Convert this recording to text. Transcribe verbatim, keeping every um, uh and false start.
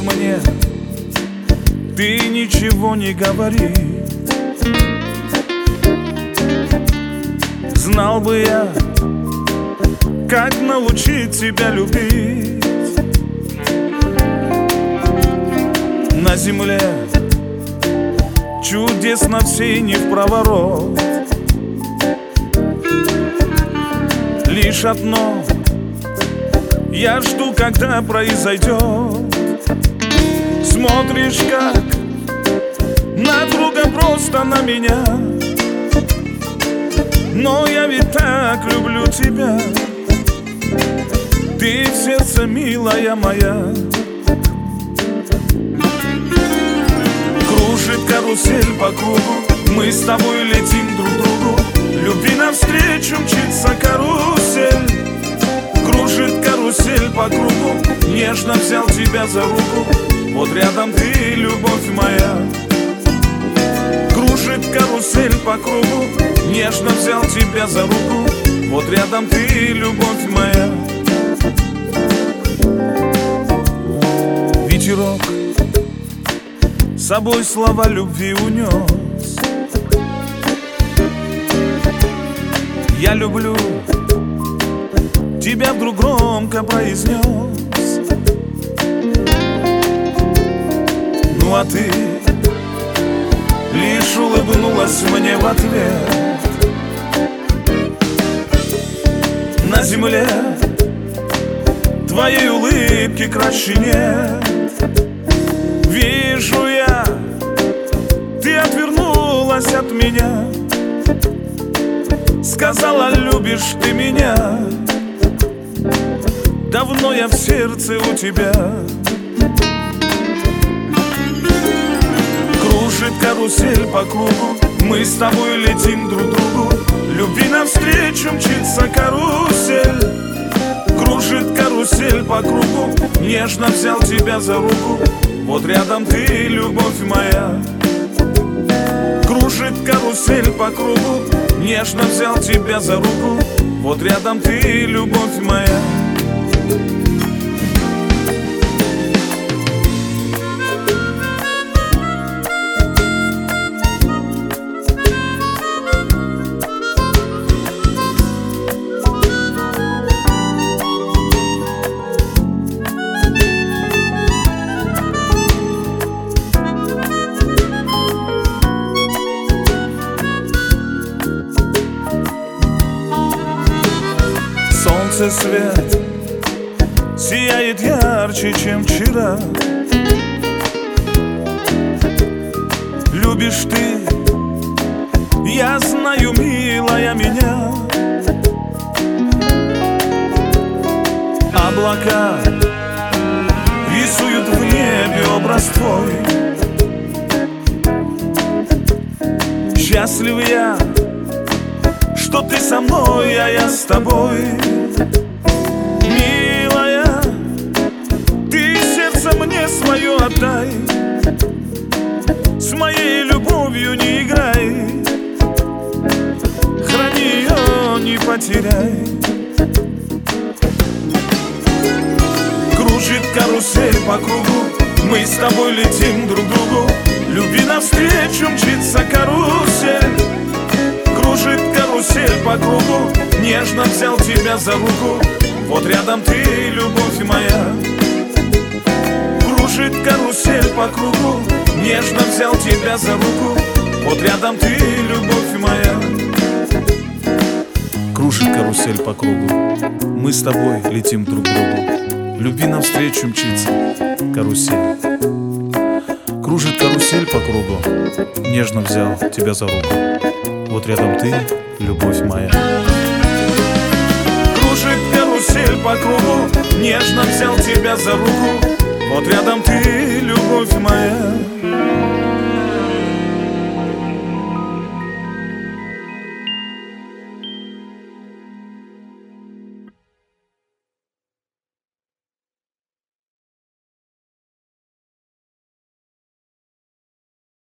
мне, ты ничего не говори. Знал бы я, как научить тебя любить. На земле чудесно все не впроворот. Лишь одно я жду, когда произойдет. Смотришь, как на друга, просто на меня. Но я ведь так люблю тебя. Ты в сердце, милая моя. Кружит карусель по кругу, мы с тобой летим друг к другу. Любви навстречу мчится карусель. Кружит карусель по кругу, нежно взял тебя за руку. Вот рядом ты, любовь моя. Кружит карусель по кругу, нежно взял тебя за руку. Вот рядом ты, любовь моя. Ветерок с собой слова любви унес. Я люблю тебя, вдруг громко произнес. Ну а ты лишь улыбнулась мне в ответ. На земле твоей улыбки краше нет. Вижу я, ты отвернулась от меня. Сказала, любишь ты меня. Давно я в сердце у тебя. Кружит карусель по кругу, мы с тобой летим друг к другу. Любви навстречу мчится карусель. Кружит карусель по кругу, нежно взял тебя за руку. Вот рядом ты, любовь моя. Кружит карусель по кругу, нежно взял тебя за руку. Вот рядом ты, любовь моя. Солнце свет сияет ярче, чем вчера. Любишь ты, я знаю, милая меня. Облака рисуют в небе образ твой. Счастлив я, что ты со мной, а я с тобой. Милая, ты сердце мне свое отдай. С моей любовью не играй. Храни ее, не потеряй. Кружит карусель по кругу, мы с тобой летим друг к другу. Любви навстречу мчится карусель. Кружит карусель по кругу, нежно взял тебя за руку. Вот рядом ты, любовь моя. Кружит карусель по кругу, нежно взял тебя за руку. Вот рядом ты, любовь моя. Кружит карусель по кругу, мы с тобой летим друг к другу. Любви навстречу мчится карусель. Кружит карусель по кругу, нежно взял тебя за руку. Вот рядом ты, любовь моя. Кружит карусель по кругу, нежно взял тебя за руку. Вот рядом ты,